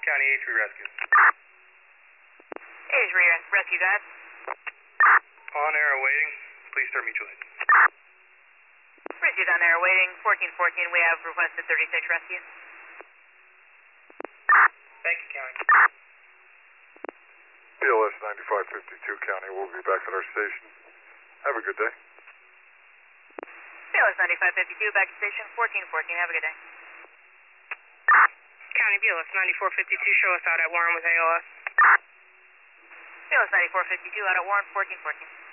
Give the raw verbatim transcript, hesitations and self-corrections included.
County A three Rescue. A three Rescue, guys. On air awaiting. Please start mutual aid. Received on air waiting. fourteen fourteen, we have requested thirty-six Rescue. Thank you, County. B L S ninety-five fifty-two County, we'll be back at our station. Have a good day. B L S ninety-five fifty-two, back to station. fourteen fourteen, have a good day. County B L S ninety-four fifty-two, show us out at Warren with A O S. B L S ninety-four fifty-two, out at Warren, fourteen fourteen.